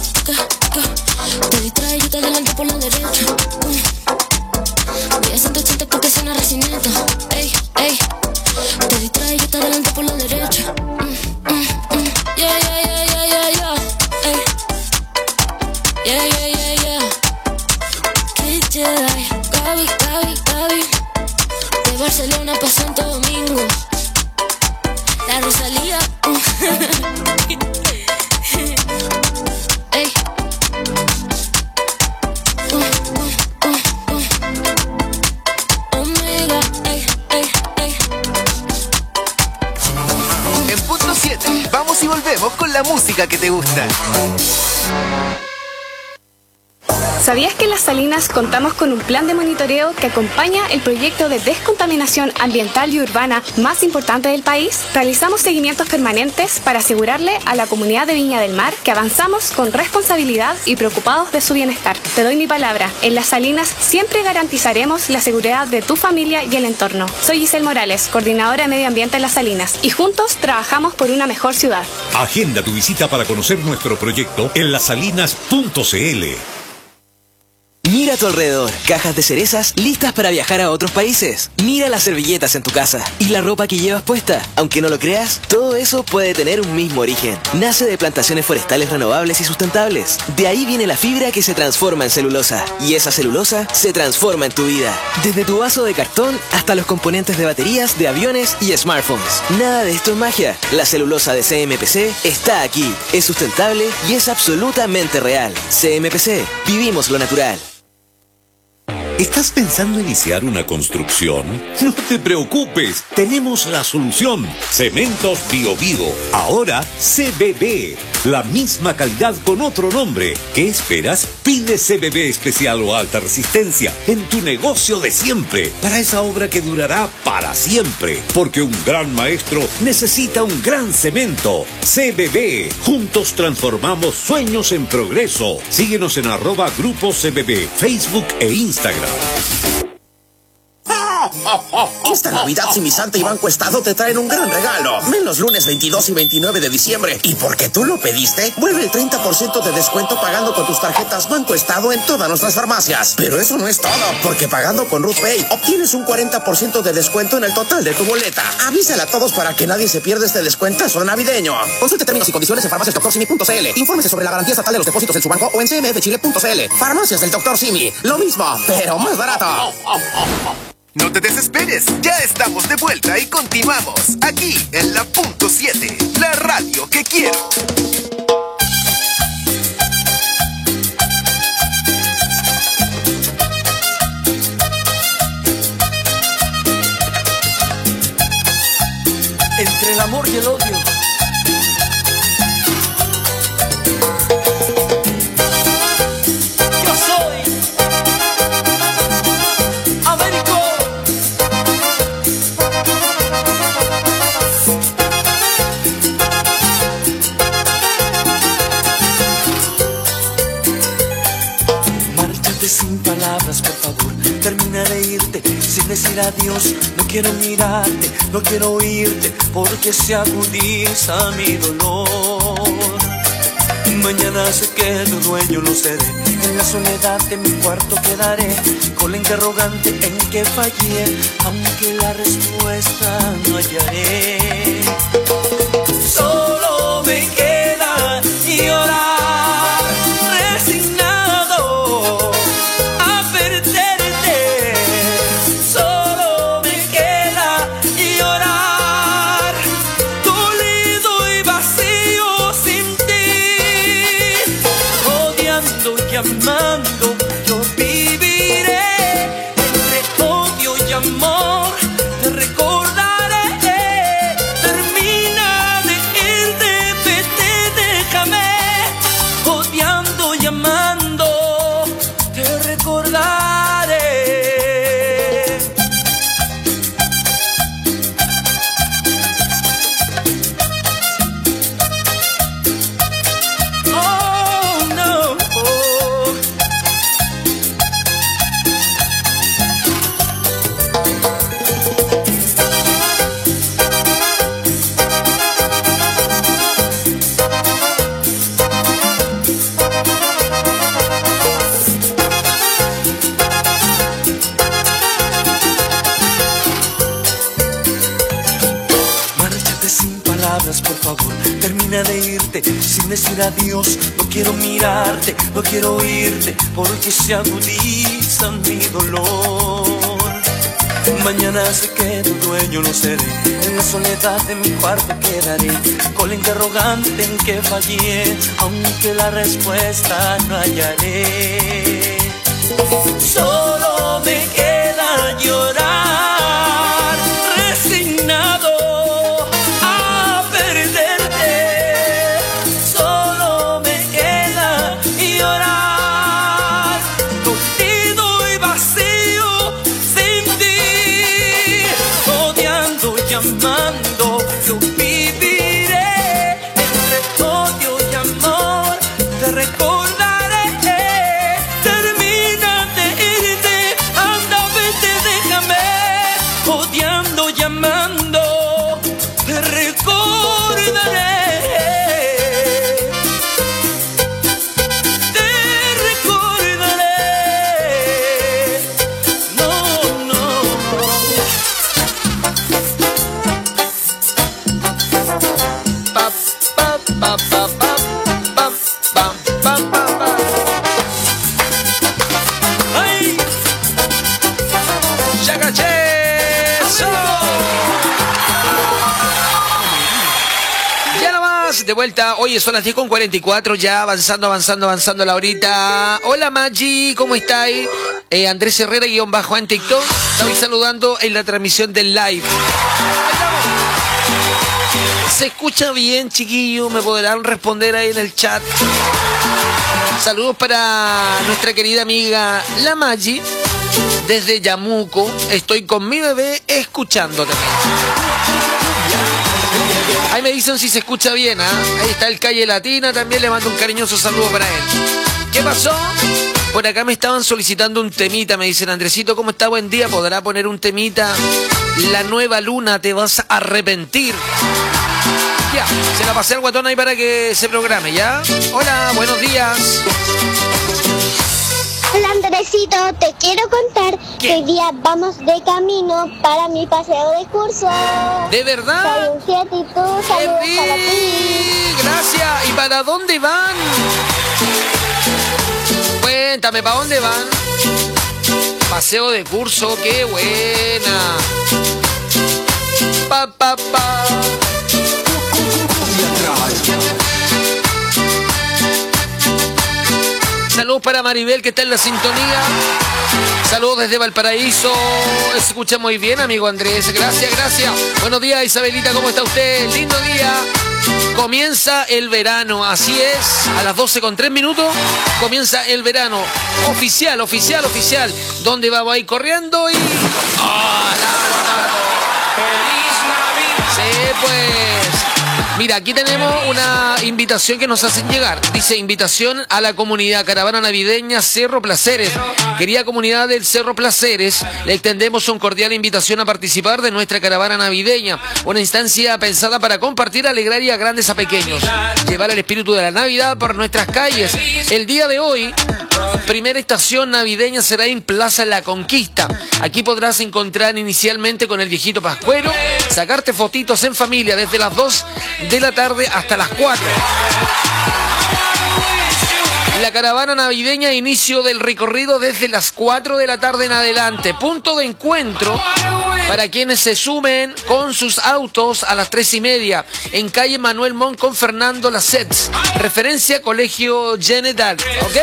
Te distrae, yo te adelanto por la derecha. Voy a 180 porque suena recimiento. Ey, ey. Te distrae, yo te adelanto por la derecha. Yeah, yeah, yeah, yeah, yeah, yeah. Ey. Yeah, yeah, yeah, yeah. Kid Jedi, Gaby. De Barcelona pa' Santo Domingo. La Rosalía. Ey. Omega, ey, ey, ey. volvemos con la música que te gusta. ¿Sabías que en Las Salinas contamos con un plan de monitoreo que acompaña el proyecto de descontaminación ambiental y urbana más importante del país? Realizamos seguimientos permanentes para asegurarle a la comunidad de Viña del Mar que avanzamos con responsabilidad y preocupados de su bienestar. Te doy mi palabra, en Las Salinas siempre garantizaremos la seguridad de tu familia y el entorno. Soy Giselle Morales, coordinadora de Medio Ambiente en Las Salinas, y juntos trabajamos por una mejor ciudad. Agenda tu visita para conocer nuestro proyecto en lasalinas.cl. Mira a tu alrededor, cajas de cerezas listas para viajar a otros países. Mira las servilletas en tu casa y la ropa que llevas puesta. Aunque no lo creas, todo eso puede tener un mismo origen. Nace de plantaciones forestales renovables y sustentables. De ahí viene la fibra que se transforma en celulosa. Y esa celulosa se transforma en tu vida. Desde tu vaso de cartón hasta los componentes de baterías, de aviones y smartphones. Nada de esto es magia. La celulosa de CMPC está aquí. Es sustentable y es absolutamente real. CMPC, vivimos lo natural. ¿Estás pensando iniciar una construcción? No te preocupes, tenemos la solución. Cementos Bio Bio, ahora CBB. La misma calidad con otro nombre. ¿Qué esperas? Pide CBB especial o alta resistencia en tu negocio de siempre, para esa obra que durará para siempre. Porque un gran maestro necesita un gran cemento. CBB, juntos transformamos sueños en progreso. Síguenos en @Grupo CBB, Facebook e Instagram. Esta Navidad Simisanta y Banco Estado te traen un gran regalo. Ven los lunes 22 y 29 de diciembre y porque tú lo pediste, vuelve el 30% de descuento pagando con tus tarjetas Banco Estado en todas nuestras farmacias. Pero eso no es todo, porque pagando con Ruth Pay obtienes un 40% de descuento en el total de tu boleta. Avísala a todos para que nadie se pierda este descuentazo navideño. Consulte términos y condiciones en farmaciasdoctorsimi.cl. Infórmese sobre la garantía estatal de los depósitos en su banco o en cmfchile.cl. Farmacias del Dr. Simi, lo mismo, pero más barato. No te desesperes, ya estamos de vuelta y continuamos aquí en la .7, la radio que quiero. Entre el amor y el odio. Yo soy Américo. Márchate sin palabras, por favor. Termina de irte sin decir adiós. No quiero mirarte, no quiero oírte, porque se agudiza mi dolor. Mañana sé que tu dueño lo seré. En la soledad de mi cuarto quedaré, con la interrogante en que fallé, aunque la respuesta no hallaré. Solo me queda llorar, resignado a perderte. Solo me queda llorar, dolido y vacío sin ti. Odiando y amando, yo viviré entre odio y amor. Te recordaré, termina de irte, vete, déjame. Odiando y amando, te recordaré. Oh, no. Márchate sin palabras, por favor. Termina de irte sin decir adiós. No quiero mirarte, no quiero oírte, porque se agudiza mi dolor. Mañana sé que tu dueño lo seré. En la soledad de mi cuarto quedaré, con la interrogante en que fallé, aunque la respuesta no hallaré. Solo me queda llorar, resignado a perderte. llamando, yo viviré entre odio y amor, te recordaré. Termina de irte, anda, vete, déjame, odiando, llamando, te recordaré. De vuelta, oye, son las 10:44, ya avanzando la horita. Hola Maggi, ¿cómo estáis? Andrés Herrera _ en TikTok, estamos saludando en la transmisión del live. ¿Se escucha bien, chiquillo? ¿Me podrán responder ahí en el chat? Saludos para nuestra querida amiga la Maggi, desde Yamuco. Estoy con mi bebé escuchándote. Ahí me dicen si se escucha bien, ¿ah? Ahí está el Calle Latina, también le mando un cariñoso saludo para él. ¿Qué pasó? Por acá me estaban solicitando un temita, me dicen, Andresito, ¿cómo está? Buen día, ¿podrá poner un temita? La nueva luna, te vas a arrepentir. Ya, se la pasé al guatón ahí para que se programe, ¿ya? Hola, buenos días. Hola Andresito, te quiero contar que hoy día vamos de camino para mi paseo de curso. ¿De verdad? Soy un 7 y tú, saludos para ti. Gracias. ¿Y para dónde van? Cuéntame, ¿para dónde van? Paseo de curso, qué buena. Pa, pa, pa. Saludos para Maribel, que está en la sintonía. Saludos desde Valparaíso. Se escucha muy bien, amigo Andrés. Gracias, gracias. Buenos días, Isabelita, ¿cómo está usted? Lindo día. Comienza el verano, así es. A las 12:03 comienza el verano. Oficial. ¿Dónde vamos a ir corriendo? Y... Sí, pues... Mira, aquí tenemos una invitación que nos hacen llegar. Dice, invitación a la comunidad caravana navideña Cerro Placeres. Querida comunidad del Cerro Placeres, le extendemos una cordial invitación a participar de nuestra caravana navideña. Una instancia pensada para compartir alegría a grandes a pequeños. Llevar el espíritu de la Navidad por nuestras calles. El día de hoy, primera estación navideña será en Plaza La Conquista. Aquí podrás encontrar inicialmente con el viejito Pascuero, sacarte fotitos en familia desde las 2 de la tarde hasta las 4. La caravana navideña, inicio del recorrido desde las 4 de la tarde en adelante. Punto de encuentro para quienes se sumen con sus autos a las 3:30 en calle Manuel Montt con Fernando Lassetz. Referencia Colegio General, ¿ok?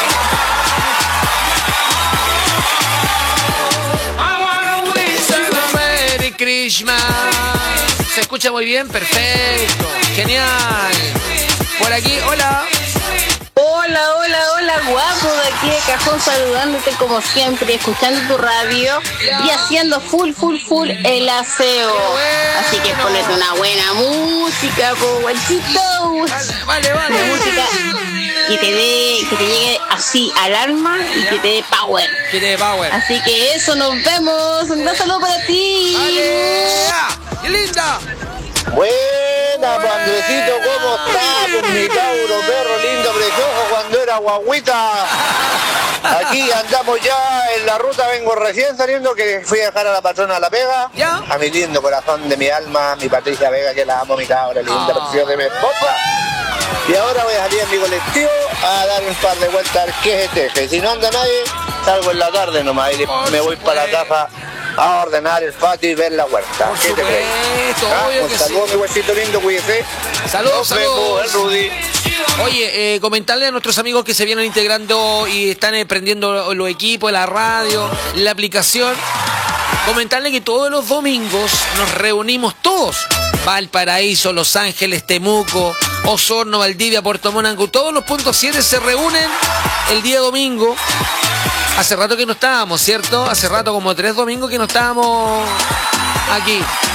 Merry Christmas. ¿Se escucha muy bien? Perfecto. Genial. Por aquí, hola. Hola, guapo, de aquí de Cajón, saludándote como siempre, escuchando tu radio y haciendo full el aseo. Así que ponete una buena música, po, guachito. Vale. Música que te llegue así al alma y que te dé power. Así que eso, nos vemos. Un gran saludo para ti. ¡Qué linda! Buena, pues Andresito, ¿cómo estás? Pues mi cabro, perro lindo, precioso, cuando era guaguita. Aquí andamos ya en la ruta, vengo recién saliendo, que fui a dejar a la patrona a La Pega. ¿Ya? A mi lindo corazón de mi alma, mi Patricia Vega, que la amo, mi cabra linda, preciosa de mi esposa. Y ahora voy a salir en mi colectivo a dar un par de vueltas al QGT. Si no anda nadie, salgo en la tarde nomás y me voy para la casa a ordenar el patio y ver la huerta. Por ¿Qué te crees? Un saludo, mi huesito lindo, cuídese. Saludos. El Rudy. Oye, comentarle a nuestros amigos que se vienen integrando y están prendiendo los equipos, la radio, la aplicación. Comentarle que todos los domingos nos reunimos todos. Valparaíso, Los Ángeles, Temuco, Osorno, Valdivia, Puerto Montt, todos los puntos 7 se reúnen el día domingo. Hace rato que no estábamos, ¿cierto? Hace rato, como 3 domingos que no estábamos aquí.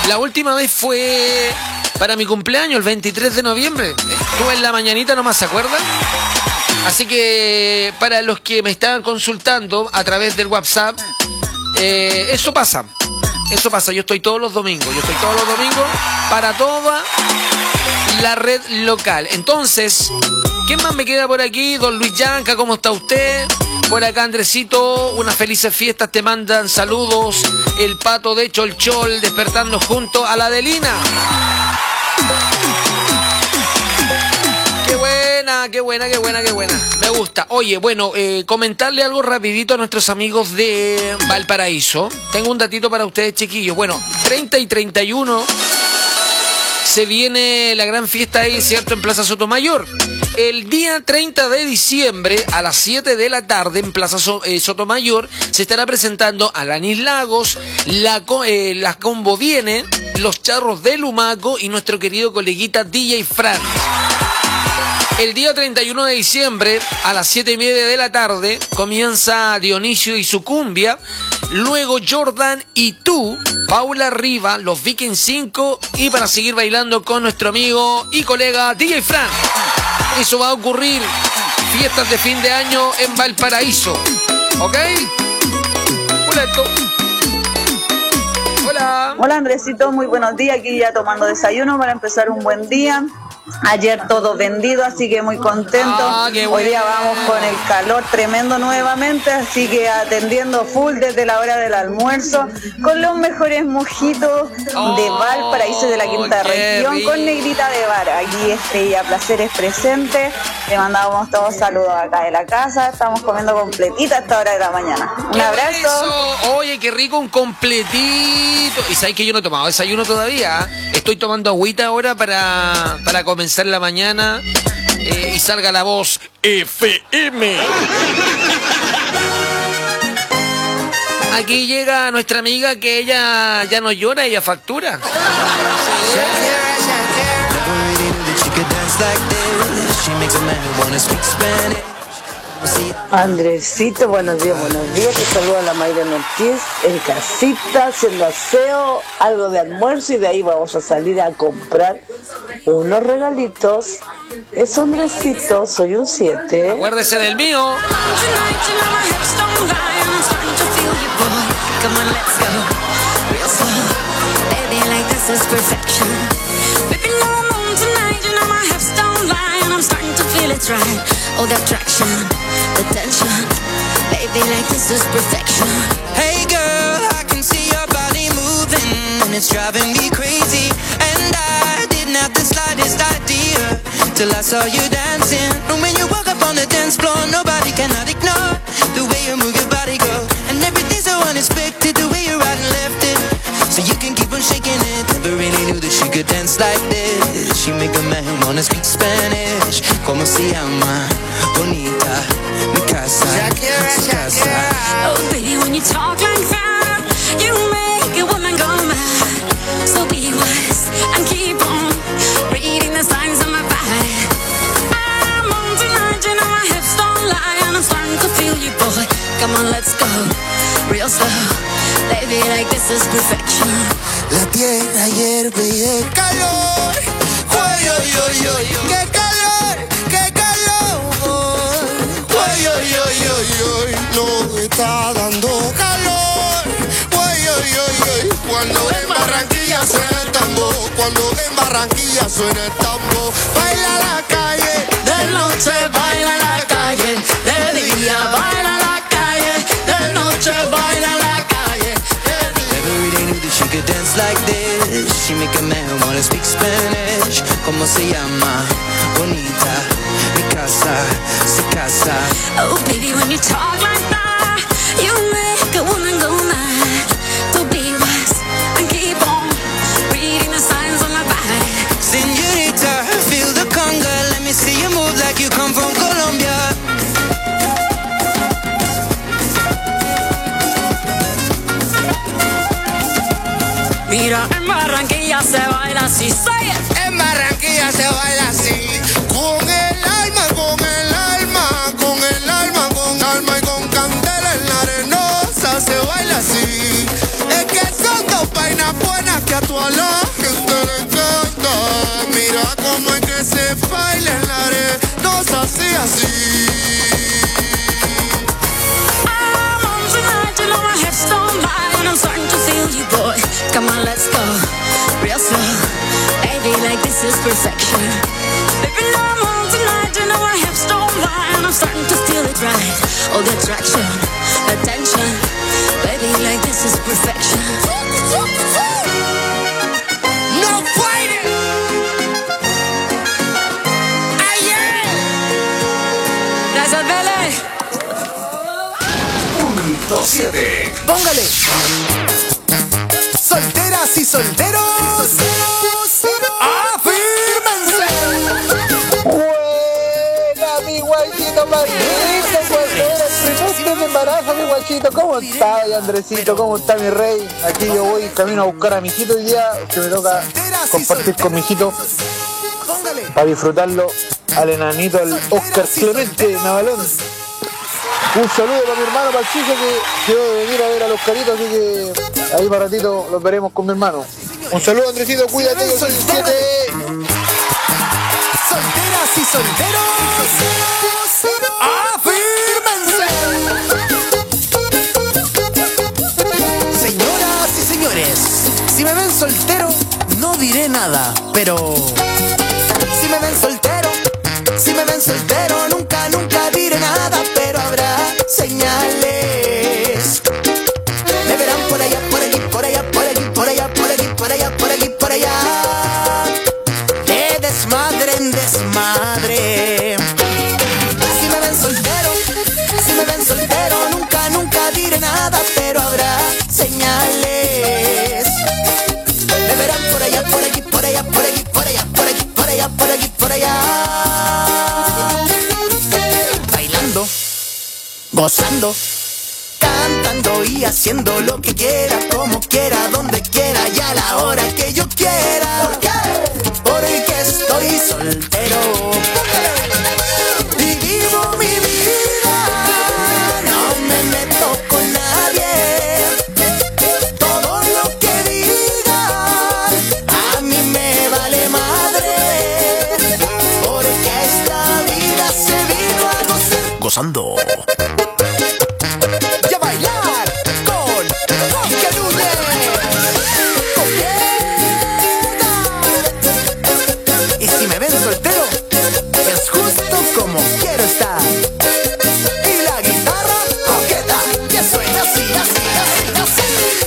La última vez fue para mi cumpleaños, el 23 de noviembre. Estuve en la mañanita nomás, ¿se acuerdan? Así que para los que me estaban consultando a través del WhatsApp, eso pasa. Eso pasa, yo estoy todos los domingos para toda la red local. Entonces, ¿quién más me queda por aquí? Don Luis Yanca, ¿cómo está usted? Por acá, Andresito, unas felices fiestas, te mandan saludos. El Pato de Cholchol, despertando junto a la Adelina. Qué buena. Me gusta. Oye, bueno, comentarle algo rapidito a nuestros amigos de Valparaíso. Tengo un datito para ustedes, chiquillos. Bueno, 30 y 31 se viene la gran fiesta ahí, ¿cierto? En Plaza Sotomayor. El día 30 de diciembre a las 7 de la tarde en Plaza Sotomayor se estará presentando Alanis Lagos, la Combo Viene, Los Charros de Lumaco y nuestro querido coleguita DJ Fran. El día 31 de diciembre, a las 7:30 de la tarde, comienza Dionisio y su cumbia. Luego Jordan y tú, Paula Riva, los Vikings 5. Y para seguir bailando con nuestro amigo y colega DJ Fran. Eso va a ocurrir. Fiestas de fin de año en Valparaíso. ¿Ok? Hola. Hola Andresito, muy buenos días. Aquí ya tomando desayuno para empezar un buen día. Ayer todo vendido, así que muy contento. Hoy día vamos con el calor tremendo nuevamente, así que atendiendo full desde la hora del almuerzo, con los mejores mojitos de Valparaíso de la quinta región, rico. Con Negrita de Bar. Aquí Estrella Placeres presente. Le mandamos todos saludos acá de la casa. Estamos comiendo completita a esta hora de la mañana. Un abrazo. Eso. Oye, qué rico un completito. Y sabes que yo no he tomado desayuno todavía. Estoy tomando agüita ahora para comenzar la mañana y salga la voz FM. Aquí llega nuestra amiga que ella ya no llora, ella factura. Andresito, buenos días. Te saluda la Mayra Ortiz en casita, haciendo aseo, algo de almuerzo y de ahí vamos a salir a comprar unos regalitos. Es Andresito, soy un 7. Acuérdese del mío. It's right, oh the attraction, the tension, baby like this is perfection. Hey girl, I can see your body moving and it's driving me crazy. And I didn't have the slightest idea till I saw you dancing. And when you walk up on the dance floor, nobody cannot ignore the way you move your body, girl. And everything's so unexpected, the way you right and left it. So you can keep on shaking it. Never really knew that she could dance like this. She make a man wanna speak Spanish. ¿Cómo se llama? Bonita, mi casa, su casa. Oh baby, when you talk like that, you make a woman go mad. So be wise and keep on reading the signs of my body. I'm on tonight, you know my hips don't lie, and I'm starting to feel you, boy. Come on, let's go, real slow. Baby, like this is perfection. La tierra hierve y el calor. Oy, oy, oy, oy, qué calor, qué calor. Oy, oy, oy, oy, oy, no está dando calor. Oy, oy, oy, oy, cuando en Barranquilla suena el tambor, cuando en Barranquilla suena el tambor. Baila la calle, de noche baila la calle, de día baila la calle, de noche baila la calle. Every day knew that she could dance like this. She make a man wanna speak Spanish. ¿Cómo se llama? Bonita, mi casa, su casa. Oh baby, when you talk like that, you make a woman go mad. So be wise and keep on reading the signs on my body. Señorita, feel the conga. Let me see you move like you come from Colombia. Mira, en Barranquilla se baila así, say it. En Barranquilla se baila así, con el alma, con el alma, con el alma, con alma y con candela en la arenosa se baila así. Es que son dos vainas buenas que a toda la gente le encanta. Mira cómo es que se baila en la arena. Nos hace así. I'm on tonight, you know my head's on high, and I'm starting to feel you, boy. Come on, let's go, real slow. Baby, like this is perfection. Baby, I'm on tonight, you know my hips don't lie, and I'm starting to feel it right. All the attraction, attention. Baby, like this is perfection. No fighting. Gracias, Bele. 7. Póngale. Solteras y solteros, afírmense. Buena, mi guachito Paquito, pues era el primer mes de embarazo, mi guachito. ¿Cómo está, Andresito? ¿Cómo está, mi rey? Aquí yo voy camino a buscar a mi hijito hoy día, que me toca compartir con mi hijito para disfrutarlo al enanito, al Oscar Clemente Navalón. Un saludo para mi hermano Pachicho, que quedó de venir a ver a los caritos, así que ahí para ratito los veremos con mi hermano. Un saludo, Andresito, cuídate, yo soy 7. Solteras y solteros, afírmense. Señoras y señores, si me ven soltero, no diré nada, pero si me ven soltero, nunca, nunca diré nada, pero habrá señales. Me verán por allá, por aquí, por allá, por aquí, por allá, por aquí, por allá, por aquí, por allá. De desmadre en desmadre. Si me ven soltero, nunca, nunca diré nada, pero habrá señales. Me verán por allá, por aquí, por allá, por aquí, por allá, por aquí, por allá, por aquí, por allá. Bailando, gozando, cantando y haciendo lo que quiera, como quiera, donde quiera y a la hora que yo quiera. ¿Por qué? Porque estoy soltero y vivo mi vida, no me meto con nadie. Todo lo que digan a mí me vale madre, porque esta vida se vino a gozar. Gozando. Y a bailar con Quique Núñez. Y si me ven soltero, es justo como quiero estar. Y la guitarra coqueta, que suena así, así, así, así.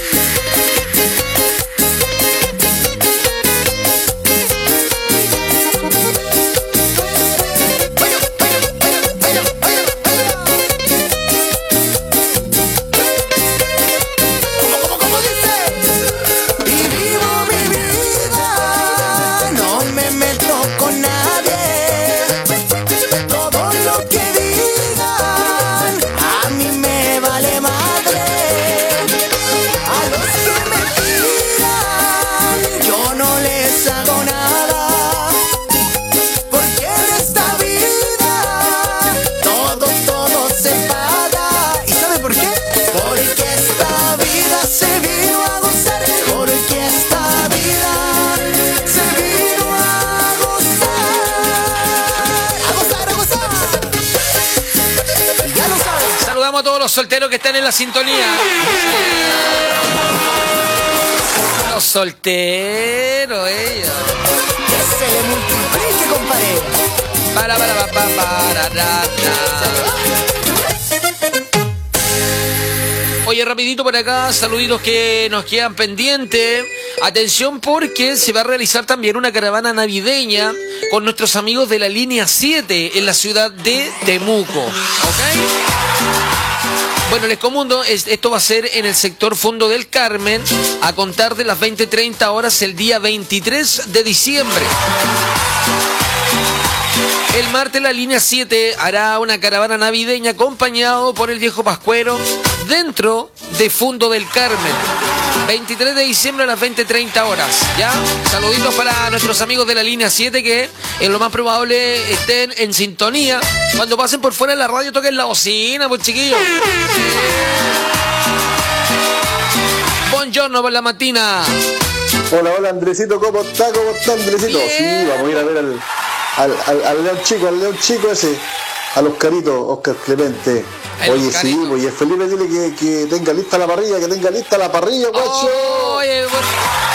¿Cómo dice? Y vivo mi vida, no me meto con nadie. Todo lo que digan a mí me vale madre. A los que me tiran yo no les hago nada, porque en esta vida todo, todo se paga. ¿Y sabe por qué? Porque esta vida se vino a gozar, porque esta vida se vino a gozar, a gozar. Ya lo saben. Saludamos a todos los solteros que están en la sintonía. Los solteros, ellos. Que se le multiplique, compadre. Para, Oye, rapidito por acá, saluditos que nos quedan pendientes. Atención porque se va a realizar también una caravana navideña con nuestros amigos de la línea 7 en la ciudad de Temuco. ¿Ok? Bueno, les comento, esto va a ser en el sector Fondo del Carmen a contar de las 20:30 horas el día 23 de diciembre. El martes la línea 7 hará una caravana navideña acompañado por el viejo Pascuero dentro de Fondo del Carmen. 23 de diciembre a las 20:30 horas, ¿ya? Saluditos para nuestros amigos de la línea 7 que en lo más probable estén en sintonía. Cuando pasen por fuera de la radio toquen la bocina, pues chiquillos. Buongiorno por la mattina. Hola, hola Andresito, ¿cómo está Andresito? Bien. Sí, vamos a ir a ver al León Chico ese, al Oscar Clemente. El Oye, Oscarito. sí, oye, Felipe, dile que tenga lista la parrilla, guacho. Oye,